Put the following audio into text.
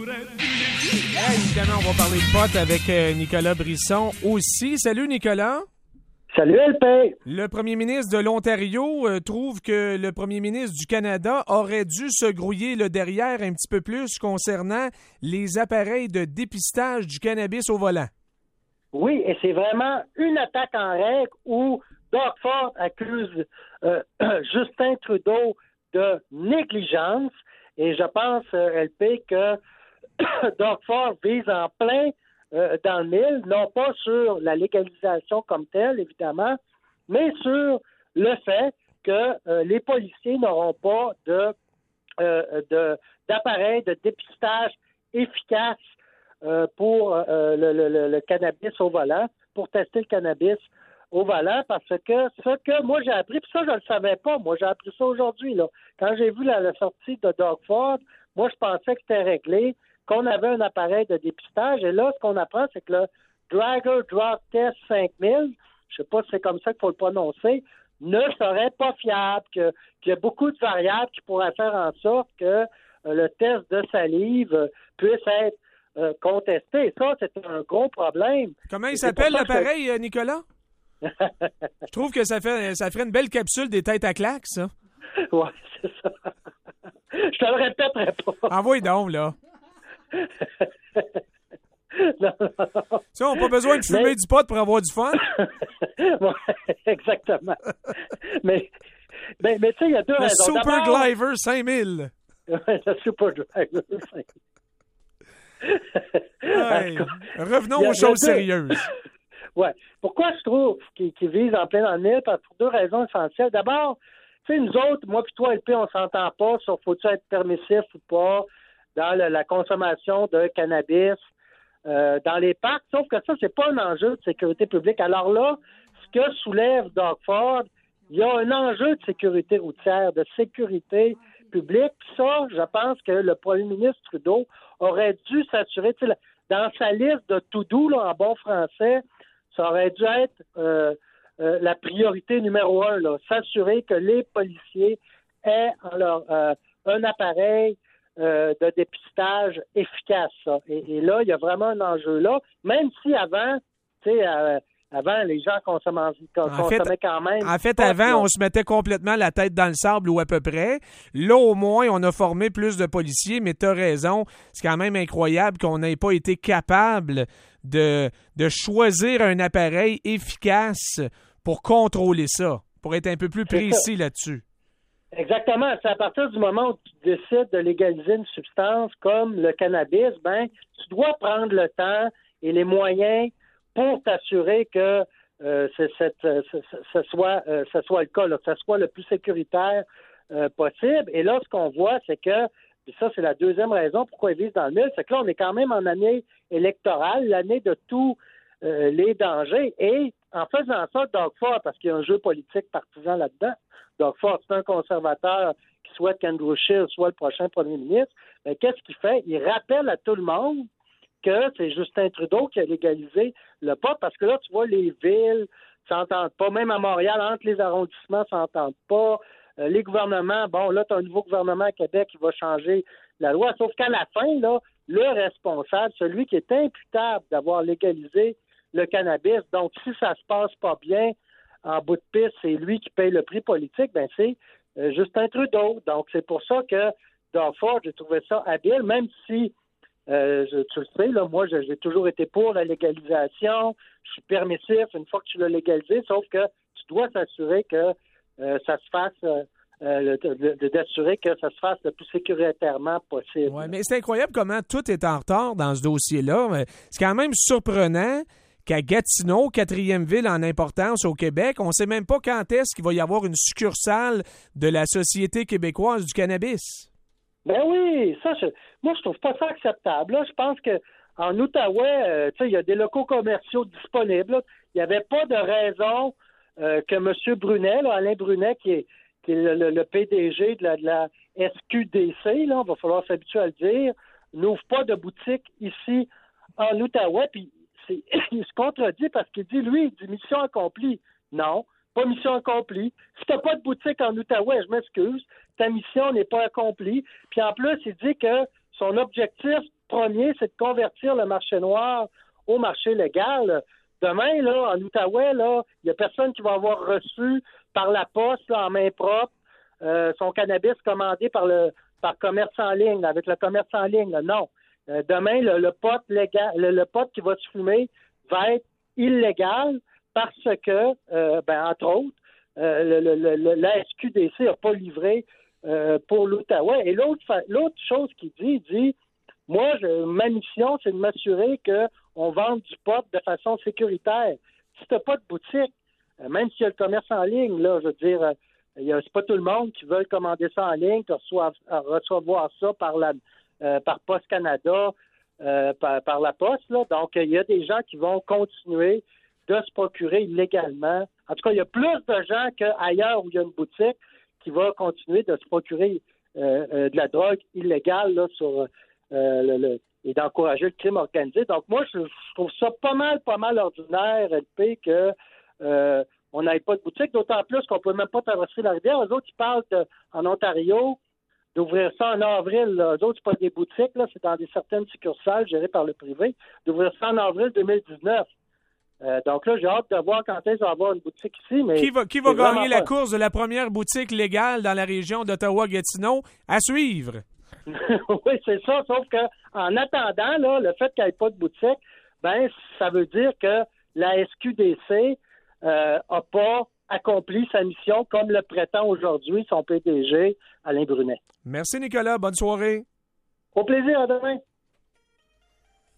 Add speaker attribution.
Speaker 1: Évidemment, on va parler de pot avec Nicolas Brisson aussi. Salut, Nicolas.
Speaker 2: Salut, LP.
Speaker 1: Le premier ministre de l'Ontario trouve que le premier ministre du Canada aurait dû se grouiller le derrière un petit peu plus concernant les appareils de dépistage du cannabis au volant.
Speaker 2: Oui, et c'est vraiment une attaque en règle où Doug Ford accuse Justin Trudeau de négligence. Et je pense, LP, que Doug Ford vise en plein dans le mille, non pas sur la légalisation comme telle, évidemment, mais sur le fait que les policiers n'auront pas d'appareil de dépistage efficace pour le cannabis au volant, pour tester le cannabis au volant, parce que ce que moi j'ai appris, puis ça je ne le savais pas, moi j'ai appris ça aujourd'hui, là. Quand j'ai vu la sortie de Doug Ford, moi je pensais que c'était réglé, qu'on avait un appareil de dépistage, et là ce qu'on apprend, c'est que le Drager Drug Test 5000, je sais pas si c'est comme ça qu'il faut le prononcer, ne serait pas fiable, qu'il y a beaucoup de variables qui pourraient faire en sorte que le test de salive puisse être contesté. Et ça, c'est un gros problème.
Speaker 1: Comment il s'appelle l'appareil, Nicolas? Je trouve que ça ferait une belle capsule des têtes à claques, ça.
Speaker 2: Oui, c'est ça. Je te le répéterai pas.
Speaker 1: Envoie donc, là.
Speaker 2: Non.
Speaker 1: Ça, on n'a pas besoin de fumer du pot pour avoir du fun.
Speaker 2: Oui, exactement. mais tu sais, il y a deux raisons.
Speaker 1: Le Super Gliver 5000.
Speaker 2: Le Super Gliver 5000.
Speaker 1: Ouais. Revenons aux choses sérieuses.
Speaker 2: Ouais. Pourquoi je trouve qu'il vise en plein dans le mille? Pour deux raisons essentielles. D'abord, tu sais, nous autres, moi puis toi, LP, on s'entend pas sur faut-tu être permissif ou pas dans la consommation de cannabis dans les parcs. Sauf que ça, c'est pas un enjeu de sécurité publique. Alors là, ce que soulève Doug Ford, il y a un enjeu de sécurité routière, de sécurité publique. Ça, je pense que le premier ministre Trudeau aurait dû s'assurer, tu sais, dans sa liste de to-do, là, en bon français, ça aurait dû être la priorité numéro 1, là, s'assurer que les policiers aient un appareil de dépistage efficace. Ça. Et là, il y a vraiment un enjeu là, même si avant, tu sais, avant, les gens consommaient quand même.
Speaker 1: En fait, avant, on se mettait complètement la tête dans le sable ou à peu près. Là, au moins, on a formé plus de policiers, mais tu as raison. C'est quand même incroyable qu'on n'ait pas été capable de choisir un appareil efficace pour contrôler ça, pour être un peu plus précis là-dessus.
Speaker 2: Exactement. C'est à partir du moment où tu décides de légaliser une substance comme le cannabis, tu dois prendre le temps et les moyens pour t'assurer que ce soit le cas, là, que ce soit le plus sécuritaire possible. Et là, ce qu'on voit, c'est que, et ça, c'est la deuxième raison pourquoi ils visent dans le mille, c'est que là, on est quand même en année électorale, l'année de tous les dangers. Et en faisant ça, Doug Ford, parce qu'il y a un jeu politique partisan là-dedans, Doug Ford, c'est un conservateur qui souhaite qu'Andrew Scheer soit le prochain premier ministre, mais qu'est-ce qu'il fait? Il rappelle à tout le monde que c'est Justin Trudeau qui a légalisé le pot, parce que là, tu vois, les villes s'entendent pas, même à Montréal, entre les arrondissements s'entendent pas, les gouvernements, bon, là, tu as un nouveau gouvernement à Québec qui va changer la loi, sauf qu'à la fin, là, le responsable, celui qui est imputable d'avoir légalisé le cannabis, donc si ça se passe pas bien, en bout de piste, c'est lui qui paye le prix politique, c'est Justin Trudeau. Donc, c'est pour ça que Doug Ford, j'ai trouvé ça habile, même si tu le sais, là, moi, j'ai toujours été pour la légalisation. Je suis permissif une fois que tu l'as légalisé, sauf que tu dois s'assurer que ça se fasse, d'assurer que ça se fasse le plus sécuritairement possible.
Speaker 1: Oui, mais c'est incroyable comment tout est en retard dans ce dossier-là. C'est quand même surprenant qu'à Gatineau, quatrième ville en importance au Québec, on ne sait même pas quand est-ce qu'il va y avoir une succursale de la Société québécoise du cannabis.
Speaker 2: Ben oui, moi je trouve pas ça acceptable. Là, je pense que en Outaouais, il y a des locaux commerciaux disponibles. Là. Il n'y avait pas de raison que M. Brunet, là, Alain Brunet, qui est le PDG de la SQDC, là, il va falloir s'habituer à le dire, n'ouvre pas de boutique ici en Outaouais. Puis il se contredit parce qu'il dit, lui, il dit mission accomplie. Non, pas mission accomplie. Si tu n'as pas de boutique en Outaouais, je m'excuse, ta mission n'est pas accomplie. Puis en plus, il dit que son objectif premier, c'est de convertir le marché noir au marché légal. Demain, là, en Outaouais, là, il n'y a personne qui va avoir reçu par la poste, là, en main propre, son cannabis commandé par commerce en ligne, avec le commerce en ligne. Là. Non. Demain, le pot légal, le pot qui va se fumer va être illégal parce que, entre autres, la SQDC n'a pas livré pour l'Outaouais. Et l'autre chose qu'il dit, moi, ma mission, c'est de m'assurer qu'on vende du pot de façon sécuritaire. Si tu n'as pas de boutique, même s'il y a le commerce en ligne, là, je veux dire, c'est pas tout le monde qui veut commander ça en ligne, recevoir ça par Poste Canada, par la Poste. Là. Donc, il y a des gens qui vont continuer de se procurer illégalement. En tout cas, il y a plus de gens qu'ailleurs où il y a une boutique qui va continuer de se procurer de la drogue illégale là, et d'encourager le crime organisé. Donc, moi, je trouve ça pas mal ordinaire, LP, que on n'avait pas de boutique, d'autant plus qu'on ne peut même pas traverser la rivière. Eux autres, ils parlent en Ontario d'ouvrir ça en avril. Là. Eux autres, c'est pas des boutiques, là, c'est dans certaines succursales gérées par le privé, d'ouvrir ça en avril 2019. Donc là, j'ai hâte de voir quand est-ce qu'on va avoir une boutique ici. Mais
Speaker 1: qui va gagner la course de la première boutique légale dans la région d'Ottawa-Gatineau? À suivre.
Speaker 2: Oui, c'est ça, sauf que en attendant, là, le fait qu'il n'y ait pas de boutique, ça veut dire que la SQDC n'a pas accompli sa mission comme le prétend aujourd'hui son PDG, Alain Brunet.
Speaker 1: Merci, Nicolas. Bonne soirée.
Speaker 2: Au plaisir, à demain.